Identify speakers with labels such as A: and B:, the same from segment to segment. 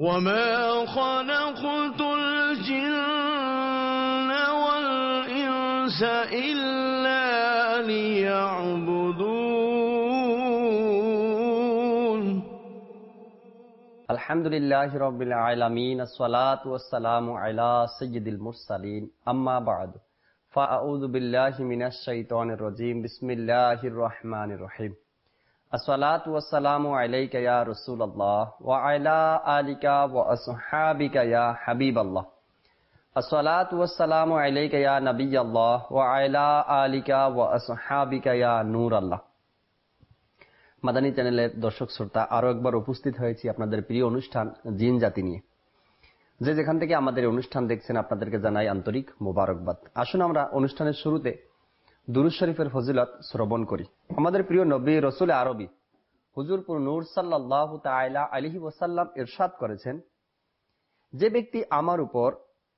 A: وما خلقت الجن والإنس إلا ليعبدون
B: الحمد لله رب العالمين الصلاة والسلام على سيد المرسلين أما بعد فأعوذ بالله من الشيطان الرجيم بسم الله الرحمن الرحيم الصلاة والسلام عليك يا رسول الله وعلى آلك وأصحابك يا حبيب الله الصلاة والسلام عليك يا نبي الله وعلى آلك وأصحابك يا نور الله মাদানী চ্যানেলের দর্শক শ্রোতা আরো একবার উপস্থিত হয়েছি আপনাদের প্রিয় অনুষ্ঠান জিন জাতি নিয়ে। যে যেখান থেকে আমাদের অনুষ্ঠান দেখছেন আপনাদেরকে জানাই আন্তরিক মোবারকবাদ। আসুন আমরা অনুষ্ঠানের শুরুতে দুরূদ শরীফের ফজিলত শ্রবণ করি। আমাদের প্রিয় নবী রাসূল আরবি হুজুর পুর নূর সাল্লাল্লাহু তাআলা আলাইহি ওয়াসাল্লাম ইরশাদ করেছেন, যে ব্যক্তি আমার উপর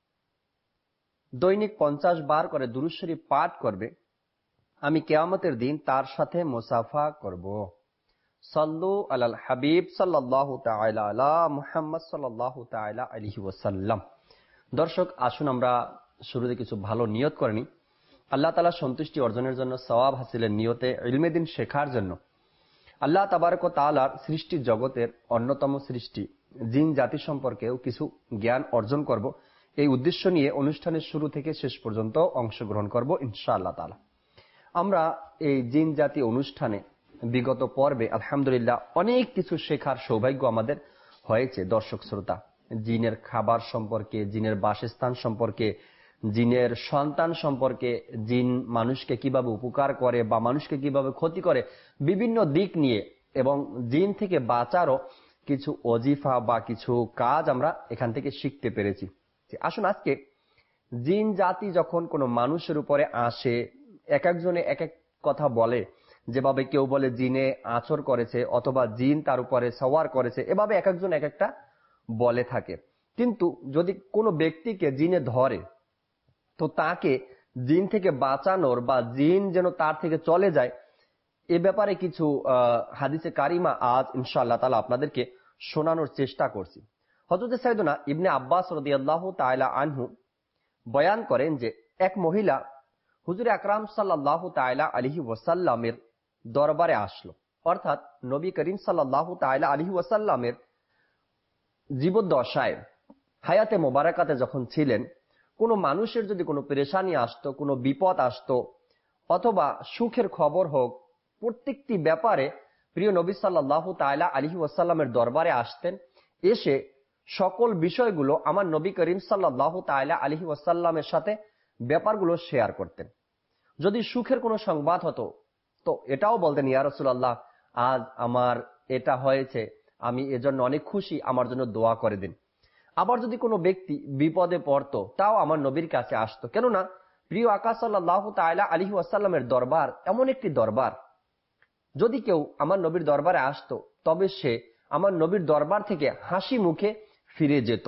B: দৈনিক 50 বার করে দুরূদ শরীফ পাঠ করবে, আমি কিয়ামতের দিন তার সাথে মুসাফা করব। সাল্লু আলাল হাবিব সাল্লাল্লাহু তাআলা আলা মুহাম্মদ সাল্লাল্লাহু তাআলা আলাইহি ওয়াসাল্লাম। দর্শক, আসুন আমরা শুরুতে কিছু ভালো নিয়ত করে নিই। আল্লাহ তাআলা সন্তুষ্টি অর্জনের জন্য, সওয়াব হাসিলের নিয়তে, ইলমে দ্বীন শেখার জন্য, আল্লাহ তাবারক ওয়া তাআলার সৃষ্টি জগতের অন্যতম সৃষ্টি জিন জাতি সম্পর্কেও কিছু জ্ঞান অর্জন করব, এই উদ্দেশ্য নিয়ে অনুষ্ঠানের শুরু থেকে শেষ পর্যন্ত অংশগ্রহণ করব ইনশাআল্লাহ তাআলা। আমরা এই জিন জাতি অনুষ্ঠানে বিগত পর্বে আলহামদুলিল্লাহ অনেক কিছু শেখার সৌভাগ্য আমাদের হয়েছে। দর্শক শ্রোতা, জিনের খাবার সম্পর্কে, জিনের বাসস্থান সম্পর্কে, জিনের সন্তান সম্পর্কে, জিন মানুষকে কিভাবে উপকার করে বা মানুষকে কিভাবে ক্ষতি করে, বিভিন্ন দিক নিয়ে এবং জিন থেকে বাঁচারও কিছু ওজিফা বা কিছু কাজ আমরা এখান থেকে শিখতে পেরেছি। আসুন আজকে জিন জাতি যখন কোনো মানুষের উপরে আসে, এক একজনে এক এক কথা বলে, যেভাবে কেউ বলে জিনে আচর করেছে অথবা জিন তার উপরে সওয়ার করেছে, এভাবে এক একজন এক একটা বলে থাকে। কিন্তু যদি কোনো ব্যক্তিকে জিনে ধরে, তো তাকে জিন থেকে বাঁচানোর বা জিন যেন তার থেকে চলে যায়, এ ব্যাপারে কিছু হাদিসে কারিমা আজ ইনশাআল্লাহ তাআলা আপনাদেরকে শোনানোর চেষ্টা করছি। হযরত সাইয়েদনা ইবনে আব্বাস রাদিয়াল্লাহু তাআলা আনহু বয়ান করেন যে এক মহিলা হুজুর আকরাম সাল্লাল্লাহু তাআলা আলাইহি ওয়াসাল্লামের দরবারে আসলো, অর্থাৎ নবী করিম সাল্লাল্লাহু তাআলা আলাইহি ওয়াসাল্লামের জীবদ্দশায় হায়াতে মোবারকাতে যখন ছিলেন, কোনো মানুষের যদি কোনো পেরেশানি আসতো, কোনো বিপদ আসতো অথবা সুখের খবর হোক, প্রত্যেকটি ব্যাপারে প্রিয় নবী সাল্লাল্লাহু তাআলা আলাইহি ওয়াসাল্লামের দরবারে আসতেন, এসে সকল বিষয়গুলো আমার নবী করিম সাল্লাল্লাহু তাআলা আলাইহি ওয়াসাল্লামের সাথে ব্যাপারগুলো শেয়ার করতেন। যদি সুখের কোনো সংবাদ হতো তো এটাও বলতেন, ইয়া রাসূলুল্লাহ আজ আমার এটা হয়েছে, আমি এজন্য অনেক খুশি, আমার জন্য দোয়া করে দিন। আবার যদি কোনো ব্যক্তি বিপদে পড়তো, তাও আমার নবীর কাছে আসতো। কেননা প্রিয় আকা সাল্লাল্লাহু তাআলা আলাইহি ওয়াসাল্লামের দরবার এমন একটি দরবার, যদি কেউ আমার নবীর দরবারে আসতো তবে সে আমার নবীর দরবার থেকে হাসি মুখে ফিরে যেত।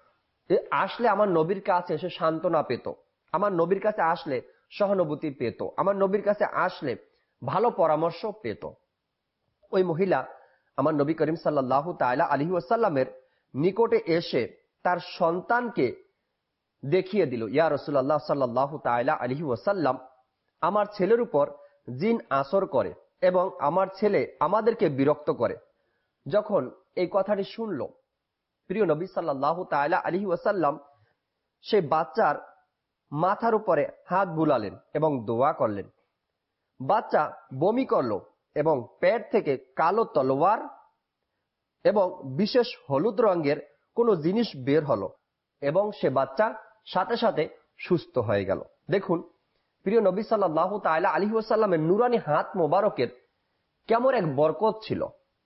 B: আসলে আমার নবীর কাছে এসে সান্ত্বনা পেত, আমার নবীর কাছে আসলে সহানুভূতি পেত, আমার নবীর কাছে আসলে ভালো পরামর্শ পেত। ওই মহিলা আমার নবী করিম সাল্লাল্লাহু তাআলা আলাইহি ওয়াসাল্লামের নিকটে এসে তার সন্তানকে দেখিয়ে দিল, ইয়া রাসূলুল্লাহ সাল্লাল্লাহু তাআলা আলাইহি ওয়াসাল্লাম, আমার ছেলের উপর জিন আসর করে এবং আমার ছেলে আমাদেরকে বিরক্ত করে। যখন এই কথাটি শুনল, প্রিয় নবী সাল্লাল্লাহু তাআলা আলাইহি ওয়াসাল্লাম সেই বাচ্চার মাথার উপরে হাত বুলালেন এবং দোয়া করলেন। বাচ্চা বমি করলো এবং পেট থেকে কালো তলোয়ার এবং বিশেষ হলুদ রঙের কোন জিনিস বের হলো এবং সে বাচ্চা সাথে সাথে সুস্থ হয়ে গেল। দেখুন প্রিয় নবী সাল্লাল্লাহু তাআলা আলাইহি ওয়াসাল্লামের নুরানি হাত মোবারকের কেমন এক বরকত ছিল।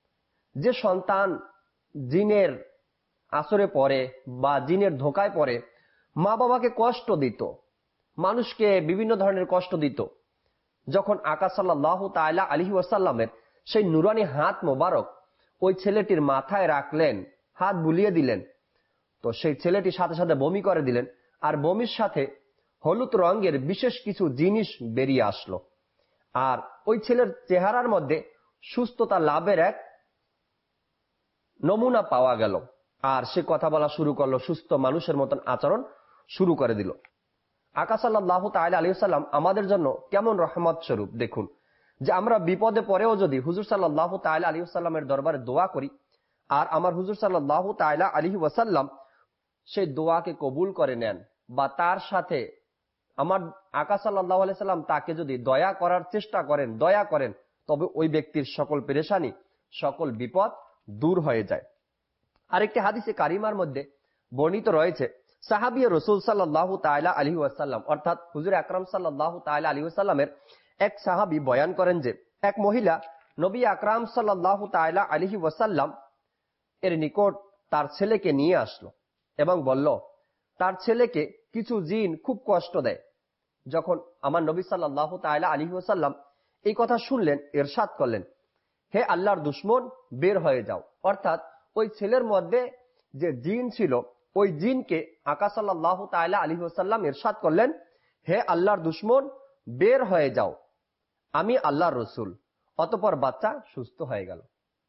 B: যে সন্তান জিনের আসরে পড়ে বা জিনের ধোকায় পড়ে মা বাবাকে কষ্ট দিত, মানুষকে বিভিন্ন ধরনের কষ্ট দিত, যখন আকা সাল্লাল্লাহু তাআলা আলাইহি ওয়াসাল্লামের সেই নুরানি হাত মোবারক ওই ছেলেটির মাথায় রাখলেন, হাত বুলিয়ে দিলেন, তো সেই ছেলেটি সাথে সাথে বমি করে দিলেন, আর বমির সাথে হলুদ রঙের বিশেষ কিছু জিনিস বেরিয়ে আসলো, আর ওই ছেলের চেহারার মধ্যে সুস্থতা লাভের এক নমুনা পাওয়া গেল। আর সে কথা বলা শুরু করলো, সুস্থ মানুষের মতন আচরণ শুরু করে দিল। আকা সাল্লাল্লাহু তাআলা আলাইহি ওয়াসাল্লাম আমাদের জন্য কেমন রহমত স্বরূপ। দেখুন যে আমরা বিপদে পড়েও যদি হুজুর সাল্লাল্লাহু তাআলা আলাইহি ওয়াসাল্লামের দরবারে দোয়া করি, আর আমার হুজুর সাল্লাল্লাহু তাআলা আলাইহি ওয়াসাল্লাম সেই দোয়াকে কবুল করে নেন, বা তার সাথে আমার আকা সাল্লাল্লাহু আলাইহি সাল্লাম তাকে যদি দয়া করার চেষ্টা করেন, দয়া করেন, তবে ওই ব্যক্তির সকল পেরেশানি, সকল বিপদ দূর হয়ে যায়। আরেকটি হাদিসে কারিমার মধ্যে বর্ণিত রয়েছে, সাহাবী রাসূল সাল্লাল্লাহু তাআলা আলাইহি ওয়াসাল্লাম অর্থাৎ হুজুর আকরাম সাল্লাল্লাহু তাআলা আলাইহি ওয়াসাল্লামের এক সাহাবী বয়ান করেন যে এক মহিলা নবী আকরাম সাল্লাল্লাহু তাআলা আলাইহি ওয়াসাল্লাম এর নিকট তার ছেলেকে নিয়ে আসলো এবং বলল তার ছেলেকে কিছু জিন খুব কষ্ট দেয়। যখন আমার নবী সাল্লাল্লাহু তাআলা আলাইহি ওয়াসাল্লাম এই কথা শুনলেন, ইরশাদ করলেন, হে আল্লাহর দুশমন, বের হয়ে যাও। অর্থাৎ ওই ছেলের মধ্যে যে জিন ছিল, ওই জিনকে আকা সাল্লাল্লাহু তাআলা আলাইহি ওয়াসাল্লাম ইরশাদ করলেন, হে আল্লাহর দুশমন, বের হয়ে যাও, আমি আল্লাহর রাসূল। অতঃপর বাচ্চা সুস্থ হয়ে গেল।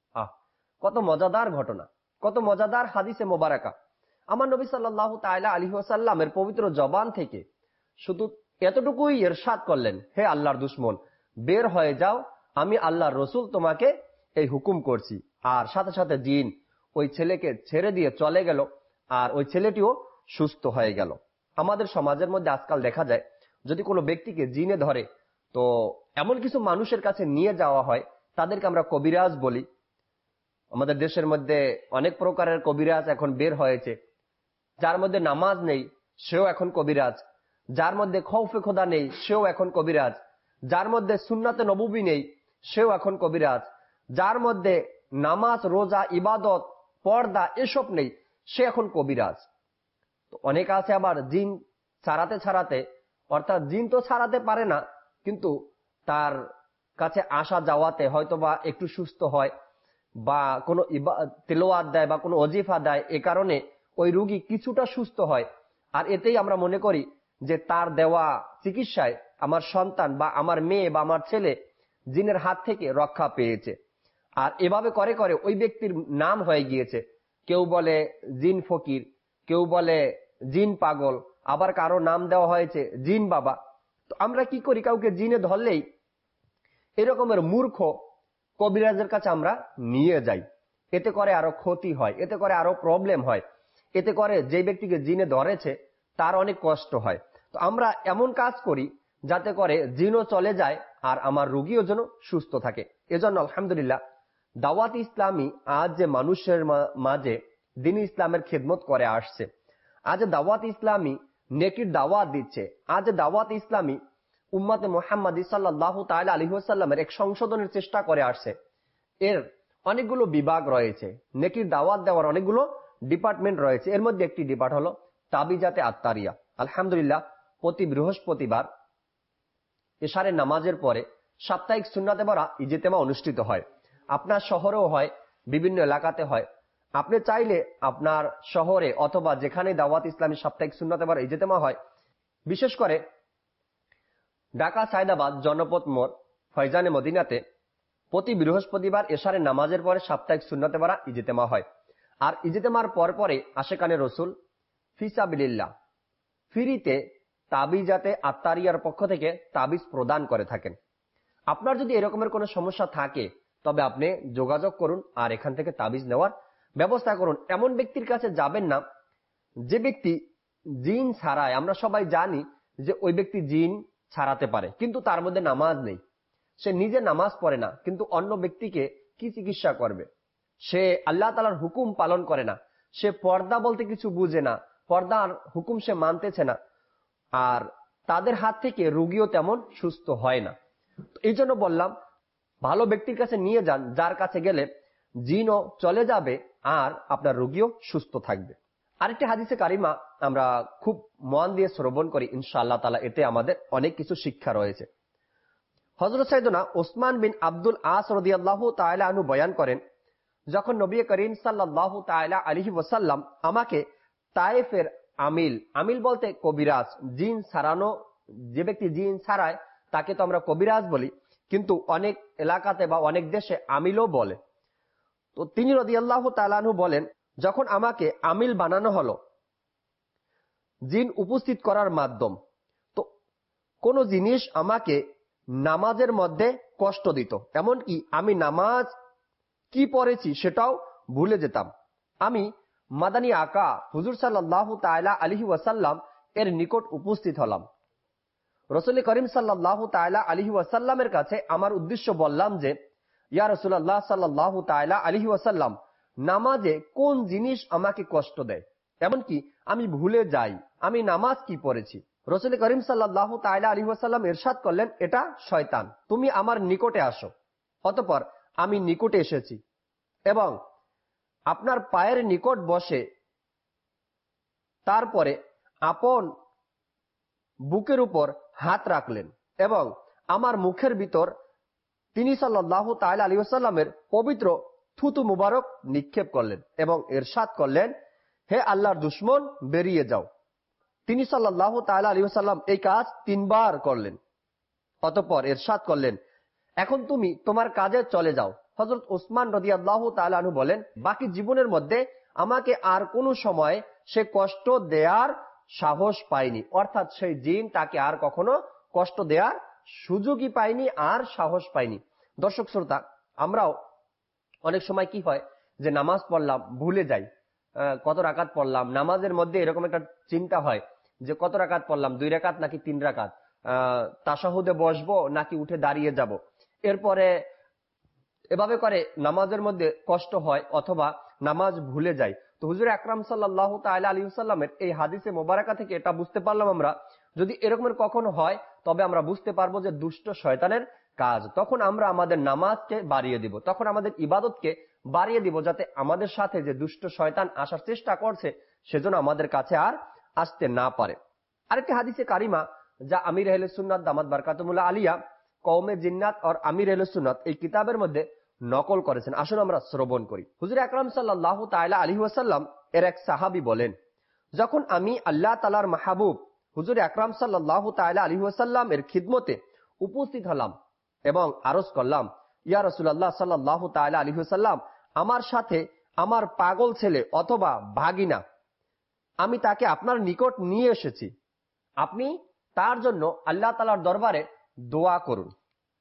B: কত মজাদার ঘটনা, কত মজাদার হাদিসে মোবারকা। আমার নবী সাল্লাল্লাহু তাআলা আলাইহি ওয়াসাল্লামের পবিত্র জবান থেকে শুধু এতটুকুই ইরশাদ করলেন, হে আল্লাহর দুশমন, বের হয়ে যাও, আমি আল্লাহর রাসূল তোমাকে এই হুকুম করছি। আর সাথে সাথে জিন ওই ছেলেকে ছেড়ে দিয়ে চলে গেল, আর ওই ছেলেটিও সুস্থ হয়ে গেল। আমাদের সমাজের মধ্যে আজকাল দেখা যায়, যদি কোনো ব্যক্তিকে জিনে ধরে, তো এমন কিছু মানুষের কাছে নিয়ে যাওয়া হয়, তাদেরকে আমরা কবিরাজ বলি। আমাদের দেশের মধ্যে অনেক প্রকারের কবিরাজ এখন বের হয়েছে। যার মধ্যে নামাজ নেই সেও এখন কবিরাজ, যার মধ্যে খৌফে খোদা নেই সেও এখন কবিরাজ, যার মধ্যে সুন্নাতে নববী নেই সেও এখন কবিরাজ, যার মধ্যে নামাজ, রোজা, ইবাদত, পর্দা এসব নেই সে এখন কবিরাজ। তো অনেক আছে আবার জিন ছাড়াতে ছাড়াতে, অর্থাৎ জিন তো ছাড়াতে পারে না, কিন্তু তার কাছে আসা যাওয়াতে হয়তোবা একটু সুস্থ হয়, বা কোনো তেলাওয়াত দেয় বা কোনো ওজিফা দেয়, এ কারণে ওই রোগী কিছুটা সুস্থ হয়। আর এতেই আমরা মনে করি যে তার দেওয়া চিকিৎসায় আমার সন্তান বা আমার মেয়ে বা আমার ছেলে জিনের হাত থেকে রক্ষা পেয়েছে। আর এভাবে করে করে ওই ব্যক্তির নাম হয়ে গিয়েছে। কেউ বলে জিন ফকির, কেউ বলে জিন পাগল, আবার কারো নাম দেওয়া হয়েছে জিন বাবা। তো আমরা কি করি, কাউকে জিনে ধরলেই এরকমের মূর্খ কবিরাজের কাছে আমরা নিয়ে যাই। এতে করে আরো ক্ষতি হয়, এতে করে আরো প্রবলেম হয়, এতে করে যে ব্যক্তিকে জিনে ধরেছে তার অনেক কষ্ট হয়। তো আমরা এমন কাজ করি যাতে করে জিনও চলে যায় আর আমার রোগীও যেন সুস্থ থাকে। এজন্য আলহামদুলিল্লাহ দাওয়াত ইসলামী আজ যে মানুষের মাঝে দ্বীন ইসলামের খেদমত করে আসছে, আজ দাওয়াত ইসলামী নেকির দাওয়াত দিচ্ছে, আজ দাওয়াত ইসলামী উম্মতে মুহাম্মাদী সাল্লাল্লাহু তাআলা আলাইহি ওয়াসাল্লামের এক সংশোধনের চেষ্টা করে আসছে। এর অনেকগুলো বিভাগ রয়েছে, নেকির দাওয়াত দেওয়ার অনেকগুলো ডিপার্টমেন্ট রয়েছে। এর মধ্যে একটি ডিপার্ট হলো তাবিজাতে আত্তারিয়া। আলহামদুলিল্লাহ প্রতি বৃহস্পতিবার এশারের নামাজের পরে সাপ্তাহিক সুন্নাতে ভরা ইজতেমা অনুষ্ঠিত হয়। আপনার শহরেও হয়, বিভিন্ন এলাকাতে হয়। আপনি চাইলে আপনার শহরে অথবা যেখানে দাওয়াত ইসলামী সাপ্তাহিক সুন্নাতে ভরা ইজতেমা হয়, বিশেষ করে ঢাকা সায়দাবাদ জনপথ মোড় ফয়জানে মদিনাতে প্রতি বৃহস্পতিবার এশারের নামাজের পরে সাপ্তাহিক সুন্নাতে ভরা ইজতেমা হয়। আর ইজতেমার পর পরে আশেকানে রসুল ফিসাবিলিল্লাহ ফ্রিতে তাবিজাতে আত্তারিয়ার পক্ষ থেকে তাবিজ প্রদান করে থাকেন। আপনার যদি এরকমের কোনো সমস্যা থাকে তবে আপনি যোগাযোগ করুন আর এখান থেকে তাবিজ নেওয়ার ব্যবস্থা করুন। এমন ব্যক্তির কাছে যাবেন না যে ব্যক্তি জিন ছাড়ায়। আমরা সবাই জানি যে ওই ব্যক্তি জিন ছাড়াতে পারে, কিন্তু তার মধ্যে নামাজ নেই, সে নিজে নামাজ পড়ে না, কিন্তু অন্য ব্যক্তিকে কি চিকিৎসা করবে? সে আল্লাহ তাআলার হুকুম পালন করে না, সে পর্দা বলতে কিছু বুঝে না, পর্দার হুকুম সে মানতেছে না, আর তাদের হাত থেকে রোগীও তেমন সুস্থ হয় না। এই জন্য বললাম ভালো ব্যক্তির কাছে নিয়ে যান, যার কাছে গেলে জিনও চলে যাবে আর আপনার রোগীও সুস্থ থাকবে। আরেকটি হাদিসে কারিমা আমরা খুব মন দিয়ে শ্রবণ করি, ইনশাআল্লাহ তাআলা এতে আমাদের অনেক কিছু শিক্ষা রয়েছে। হযরত সাইয়েদনা ওসমান বিন আব্দুল আস রাদিয়াল্লাহু তাআলা আনহু বয়ান করেন, যখন নবী করিম সাল্লাল্লাহু তাআলা আলাইহি ওয়াসাল্লাম আমাকে তায়েফের আমিল বলতে কবিরাজ, জিন ছাড়ানো, যে ব্যক্তি জিন ছাড়ায় তাকে তো আমরা কবিরাজ বলি, কিন্তু অনেক এলাকাতে বা অনেক দেশে আমিলও বলে। তো তিনি রাদিয়াল্লাহু তাআলা আনহু বলেন, যখন আমাকে আমিল বানানো হলো জিন উপস্থিত করার মাধ্যম, তো কোন জিনিস আমাকে নামাজের মধ্যে কষ্ট দিত, এমনকি আমি নামাজ কি পড়েছি সেটাও ভুলে যেতাম। আমি মাদানী আকা হুজুর সাল্লাল্লাহু তাআলা আলাইহি ওয়াসাল্লাম এর নিকট উপস্থিত হলাম। রাসূল করিম সাল্লাল্লাহু তাআলা আলাইহি ওয়াসাল্লামের কাছে আমার উদ্দেশ্য বললাম যে, ইয়া রাসূলুল্লাহ সাল্লাল্লাহু তাআলা আলাইহি ওয়াসাল্লাম, নামাজে কোন জিনিস আমাকে কষ্ট দেয়, এমনকি আমি ভুলে যাই আমি নামাজ কি পড়েছি। রাসূল করিম সাল্লাল্লাহু তাআলা আলাইহি ওয়াসাল্লাম ইরশাদ করলেন, এটা শয়তান, তুমি আমার নিকটে আসো। অতঃপর আমি নিকটে এসেছি এবং আপনার পায়ের নিকট বসে তারপরে আপন বুকের উপর হাত রাখলেন এবং আমার মুখের ভিতর তিনি সাল্লাল্লাহু তাআলা আলাইহি ওয়াসাল্লামের পবিত্র থুতু মুবারক নিক্ষেপ করলেন এবং ইরশাদ করলেন, হে আল্লাহর দুশমন, বেরিয়ে যাও। তিনি সাল্লাল্লাহু তাআলা আলাইহি ওয়াসাল্লাম এই কাজ 3 বার করলেন। অতঃপর ইরশাদ করলেন, এখন তুমি তোমার কাজে চলে যাও। হযরত ওসমান রাদিয়াল্লাহু তাআলা আনহু বলেন, বাকি জীবনের মধ্যে আমাকে আর কোনো সময় সে কষ্ট দেওয়ার সাহস পায়নি, অর্থাৎ সেই জিন তাকে আর কখনো কষ্ট দেওয়ার সুযোগই পায়নি আর সাহস পায়নি। দর্শক শ্রোতা, আমরাও অনেক সময় কি হয় যে নামাজ পড়লাম ভুলে যাই, কত রাকাত পড়লাম, নামাজের মধ্যে এরকম একটা চিন্তা হয় যে কত রাকাত পড়লাম, 2 রাকাত নাকি 3 রাকাত, তাশাহুদে বসবো নাকি উঠে দাঁড়িয়ে যাব। এরপরে এভাবে করে নামাজের মধ্যে কষ্ট হয় অথবা নামাজ ভুলে যায়। তো হুজুর আকরাম সাল্লাল্লাহু তাআলা আলাইহি ওয়াসাল্লামের এই হাদিসে মোবারকা থেকে এটা বুঝতে পারলাম আমরা, যদি এরকমের কখনো হয় তবে আমরা বুঝতে পারবো যে দুষ্ট শয়তানের কাজ। তখন আমরা আমাদের নামাজকে বাড়িয়ে দিব, তখন আমাদের ইবাদতকে বাড়িয়ে দিব, যাতে আমাদের সাথে যে দুষ্ট শয়তান আসার চেষ্টা করছে সেজন্য আমাদের কাছে আর আসতে না পারে। আরেকটি হাদিসে কারিমা যা আমির আহলে সুন্নাত দামাত বারকাতুহুল আলিয়া কওমে জিন্নাত আর আমির আহলে সুন্নাত এই কিতাবের মধ্যে নকল করেছেন। আসুন আমরা শ্রবণ করি। হুজুর আকরাম সাল্লাল্লাহু তাআলা আলাইহি ওয়াসাল্লাম এর এক সাহাবী বলেন, যখন আমি আল্লাহ তাআলার মাহবুব হুজুর আকরাম সাল্লাল্লাহু তাআলা আলাইহি ওয়াসাল্লাম এর খিদমতে উপস্থিত হলাম এবং আরজ করলাম, ইয়া রাসূলুল্লাহ সাল্লাল্লাহু তাআলা আলাইহি ওয়াসাল্লাম, আমার সাথে আমার পাগল ছেলে অথবা ভাগিনা, আমি তাকে আপনার নিকট নিয়ে এসেছি, আপনি তার জন্য আল্লাহ তাআলার দরবারে দোয়া করুন।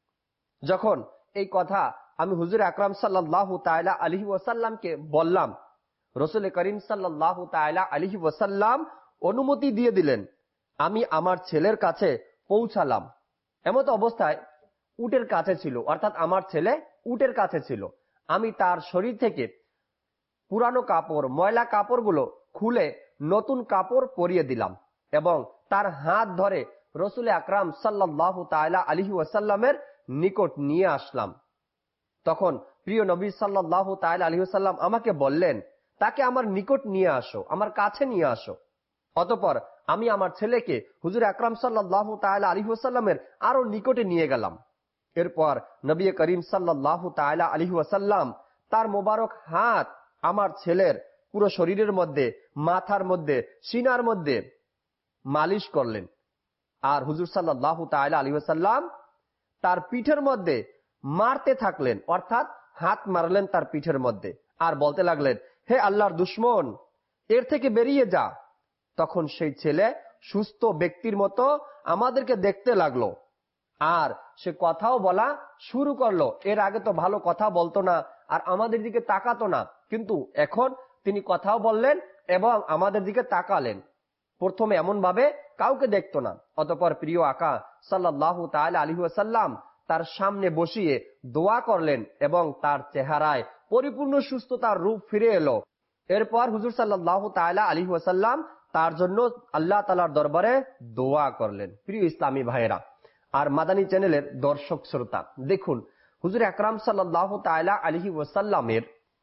B: যখন এই কথা আমি হুজুর আকরাম সাল্লাল্লাহু তাআলা আলাইহি ওয়াসাল্লামকে বললাম, রাসূল করিম সাল্লাল্লাহু তাআলা আলাইহি ওয়াসাল্লাম অনুমতি দিয়ে দিলেন। আমি আমার ছেলের কাছে পৌঁছালাম। এমত অবস্থায় উটের কাছে ছিল, অর্থাৎ আমার ছেলে উটের কাছে ছিল। আমি তার শরীর থেকে পুরানো কাপড়, ময়লা কাপড়গুলো খুলে নতুন কাপড় পরিয়ে দিলাম এবং তার হাত ধরে রাসূল আকরাম সাল্লাল্লাহু তাআলা আলাইহি ওয়াসাল্লামের নিকট নিয়ে আসলাম। তখন প্রিয় নবী সাল্লাল্লাহু তাআলা আলাইহি ওয়াসাল্লাম আমাকে বললেন, তাকে আমার নিকট নিয়ে আসো, আমার কাছে নিয়ে আসো। অতঃপর আমি আমার ছেলেকে হুজুর আকরাম সাল্লাল্লাহু তাআলা আলাইহি ওয়াসাল্লামের আরো নিকটে নিয়ে গেলাম। এরপর নবী করিম সাল্লাল্লাহু তাআলা আলাইহি ওয়াসাল্লাম তার মোবারক হাত আমার ছেলের পুরো শরীরের মধ্যে, মাথার মধ্যে, সিনার মধ্যে মালিশ করলেন। আর হুজুর সাল্লাল্লাহু তাআলা আলাইহি ওয়াসাল্লাম তার পিঠের মধ্যে মারতে থাকলেন, অর্থাৎ হাত মারলেন তার পিঠের মধ্যে আর বলতে লাগলেন, হে আল্লাহর দুশমন, এর থেকে বেরিয়ে যা। তখন সেই ছেলে সুস্থ ব্যক্তির মতো আমাদেরকে দেখতে লাগলো আর সে কথাও বলা শুরু করলো। এর আগে তো ভালো কথা বলতো না আর আমাদের দিকে তাকাতো না, কিন্তু এখন তিনি কথাও বললেন এবং আমাদের দিকে তাকালেন। প্রথমে এমন ভাবে কাউকে দেখতো না। অতঃপর প্রিয় আকা সাল্লাল্লাহু তাআলা আলাইহি ওয়াসাল্লাম তার সামনে বসিয়ে দোয়া করলেন এবং তার চেহারায় পরিপূর্ণ সুস্থতার রূপ ফিরে এলো। এরপর হুজুর সাল্লাল্লাহু তাআলা আলাইহি ওয়াসাল্লাম তার জন্য আল্লাহ তাআলার দরবারে দোয়া করলেন। প্রিয় ইসলামী ভাইয়েরা আর মাদানী চ্যানেলের দর্শক শ্রোতা, দেখুন হুজুর আকরাম সাল্লাল্লাহু তাআলা আলাইহি ওয়াসাল্লামের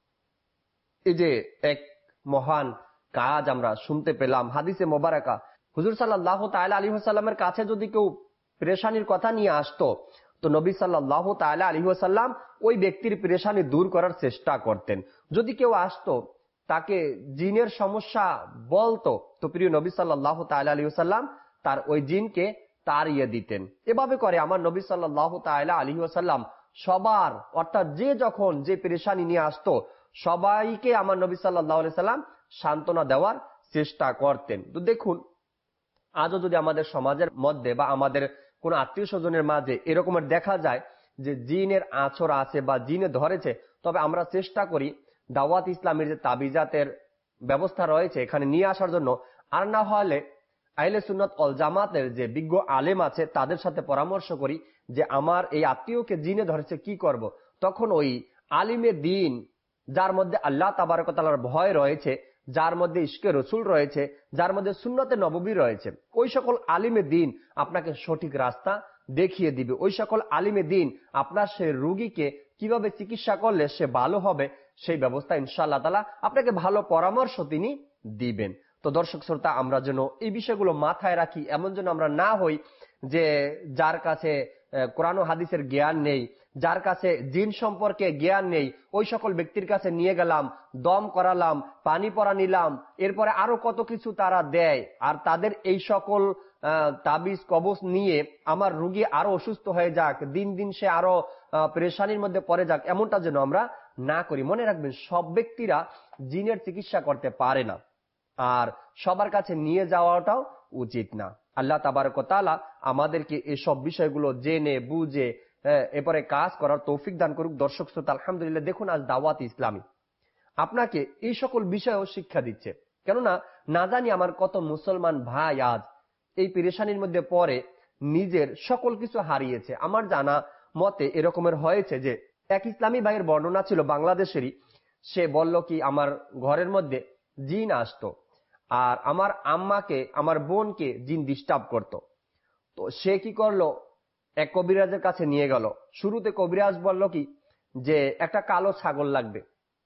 B: এই যে এক মহান কাজ আমরা শুনতে পেলাম হাদিসে মোবারকা। হুজুর সাল্লাল্লাহু তাআলা আলাইহি ওয়াসাল্লামের কাছে যদি কেউ পেরেশানির কথা নিয়ে আসতো তো নবী সাল্লাল্লাহু তাআলা আলাইহি ওয়াসাল্লাম ওই ব্যক্তির পেরেশানি দূর করার চেষ্টা করতেন। যদি কেউ আসতো তাকে জিনের সমস্যা বলতো তো প্রিয় নবী সাল্লাল্লাহু তাআলা আলাইহি ওয়াসাল্লাম তার ওই জিনকে তাড়িয়ে দিতেন। এভাবে করে আমার নবী সাল্লাল্লাহু তাআলা আলাইহি ওয়াসাল্লাম সবার, অর্থাৎ যে যখন যে পেরেশানি নিয়ে আসতো সবাইকে আমার নবী সাল্লাল্লাহু আলাইহি সাল্লাম সান্ত্বনা দেওয়ার চেষ্টা করতেন। তো দেখুন, আজও যদি আমাদের সমাজের মধ্যে বা আমাদের কোন আত্মীয় স্বজনের মাঝে এরকমের দেখা যায় যে জিনের আছর আছে বা জিনে ধরেছে, তবে আমরা চেষ্টা করি দাওয়াত ইসলামের যে তাবিজাতের ব্যবস্থা রয়েছে এখানে নিয়ে আসার জন্য, আর না হলে আহলে সুন্নাত ওয়াল জামাতের যে বিজ্ঞ আলেম আছে তাদের সাথে পরামর্শ করি যে আমার এই আত্মীয়কে জিনে ধরেছে কি করব। তখন ওই আলিমে দ্বীন, যার মধ্যে আল্লাহ তাবারক ওয়া তাআলার ভয় রয়েছে, যার মধ্যে ইশকে রসুল রয়েছে, যার মধ্যে সুন্নতে নববী রয়েছে, ওই সকল আলিমে দ্বীন আপনাকে সঠিক রাস্তা দেখিয়ে দিবে। ওই সকল আলিমে দ্বীন আপনার সে রোগীকে কিভাবে চিকিৎসা করলে সে ভালো হবে সেই ব্যবস্থা ইনশাআল্লাহ তাআলা আপনাকে ভালো পরামর্শ তিনি দিবেন। তো দর্শক শ্রোতা, আমরা যেন এই বিষয়গুলো মাথায় রাখি, এমন যেন আমরা না হই যে যার কাছে কোরআন ও হাদিসের জ্ঞান নেই, যার কাছে জিন সম্পর্কে জ্ঞান নেই, ওই সকল ব্যক্তির কাছে নিয়ে গেলাম, দম করালাম, পানি পরা নিলাম, এরপরে আরো কত কিছু তারা দেয়, আর তাদের এই সকল তাবিজ কবজ নিয়ে আমার রোগী আরো অসুস্থ হয়ে যাক, দিন দিন সে আরো পেরেশানির মধ্যে পড়ে যাক, এমনটা যেন আমরা না করি। মনে রাখবেন, সব ব্যক্তিরা জিনের চিকিৎসা করতে পারে না, আর সবার কাছে নিয়ে যাওয়াটাও উচিত না। আল্লাহ তাবারক ওয়া তাআলা আমাদেরকে এসব বিষয়গুলো জেনে বুঝে এরপরে কাজ করার তৌফিক দান করুক। দর্শক শ্রোতা, আলহামদুলিল্লাহ, দেখুন আজ দাওয়াত ইসলামী আপনাকে এই সকল বিষয়ও শিক্ষা দিচ্ছে। কেননা না জানি আমার কত মুসলমান ভাই আজ এই পেরেশানির মধ্যে পড়ে নিজের সকল কিছু হারিয়েছে। আমার জানা মতে এরকমের হয়েছে যে এক ইসলামী ভাইয়ের বর্ণনা ছিল, বাংলাদেশেরই, সে বলল কি আমার ঘরের মধ্যে জিন আসতো আর আমার আম্মাকে, আমার বোনকে জিন ডিস্টার্ব করতো। তো সে কি করলো, এক কবিরাজের কাছে নিয়ে গেল। শুরুতে কবিরাজ বলল কি যে একটা কালো ছাগল লাগবে।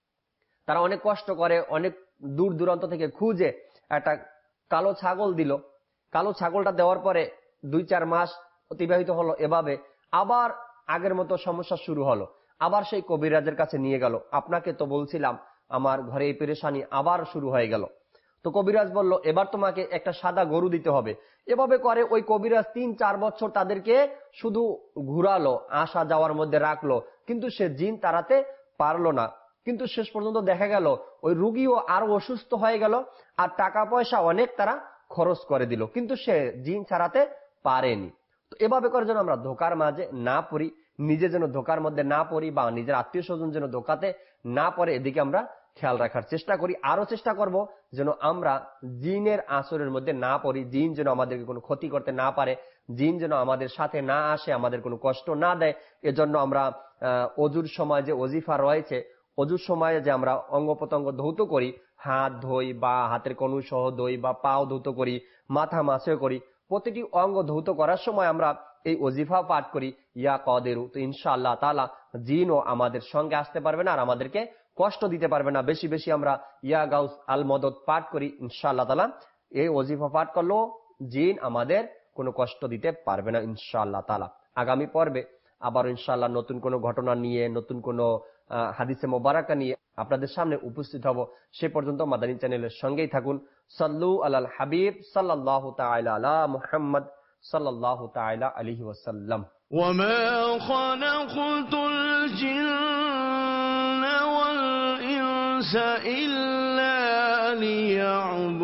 B: তারা অনেক কষ্ট করে অনেক দূর দূরান্ত থেকে খুঁজে একটা কালো ছাগল দিল। কালো ছাগলটা দেওয়ার পরে 2-4 মাস অতিবাহিত হলো, এভাবে আবার আগের মতো সমস্যা শুরু হলো। আবার সেই কবিরাজের কাছে নিয়ে গেল, আপনাকে তো বলছিলাম আমার ঘরে এই পেরেশানি আবার শুরু হয়ে গেল। তো কবিরাজ বলল এবার তোমাকে একটা সাদা গরু দিতে হবে। এভাবে করে ওই কবিরাজ 3-4 বছর তাদেরকে শুধু ঘুরালো, আসা যাওয়ার মধ্যে রাখলো, কিন্তু সে জিন তাড়াতে পারলো না। কিন্তু শেষ পর্যন্ত দেখা গেল ওই রোগীও আরো অসুস্থ হয়ে গেল, আর টাকা পয়সা অনেক তারা খরচ করে দিল, কিন্তু সে জিন ছাড়াতে পারেনি। তো এভাবে করে যেন আমরা ধোকার মাঝে না পড়ি, নিজে যেন ধোকার মধ্যে না পড়ি, বা নিজের আত্মীয় স্বজন যেন ধোকাতে না পড়ে, এদিকে আমরা খেয়াল রাখার চেষ্টা করি। আরো চেষ্টা করব যেন আমরা জিনের আসরের মধ্যে না পড়ি, জিন যেন আমাদেরকে কোনো ক্ষতি করতে না পারে, জিন যেন আমাদের সাথে না আসে, আমাদের কোনো কষ্ট না দেয়। এজন্য আমরা অজুর সময় যে ওজিফা রয়েছে, অজুর সময়ে যে আমরা অঙ্গ প্রত্যঙ্গ ধৌত করি, হাত ধুই বা হাতের কনুই সহ ধুই বা পাও ধৌত করি, মাথা মাসে করি, প্রতিটি অঙ্গ ধৌত করার সময় আমরা এই ওজিফা পাঠ করি, ইয়া কদেরু। তো ইনশাআল্লাহ তাআলা জিনও আমাদের সঙ্গে আসতে পারবে না আর আমাদেরকে কষ্ট দিতে পারবে না। বেশি বেশি আমরা ইয়া গাউস আল মদদ পাঠ করি, ইনশাআল্লাহ তাআলা এই ওজিফা পাঠ করলেও জিন আমাদের কোনো কষ্ট দিতে পারবে না ইনশাআল্লাহ তাআলা। আগামী পর্বে আবার ইনশাআল্লাহ নতুন কোনো ঘটনা নিয়ে, নতুন কোনো হাদিসে মোবারকা নিয়ে আপনাদের সামনে উপস্থিত হব। সে পর্যন্ত মাদানী চ্যানেলের সঙ্গেই থাকুন। সাল্লু আলাল হাবিব সাল্লাল্লাহু তাআলা আলা মুহাম্মদ সাল্লাল্লাহু তাআলা আলাইহি ওয়াসাল্লাম।
A: وما خلقت الجن والإنس إلا ليعبدون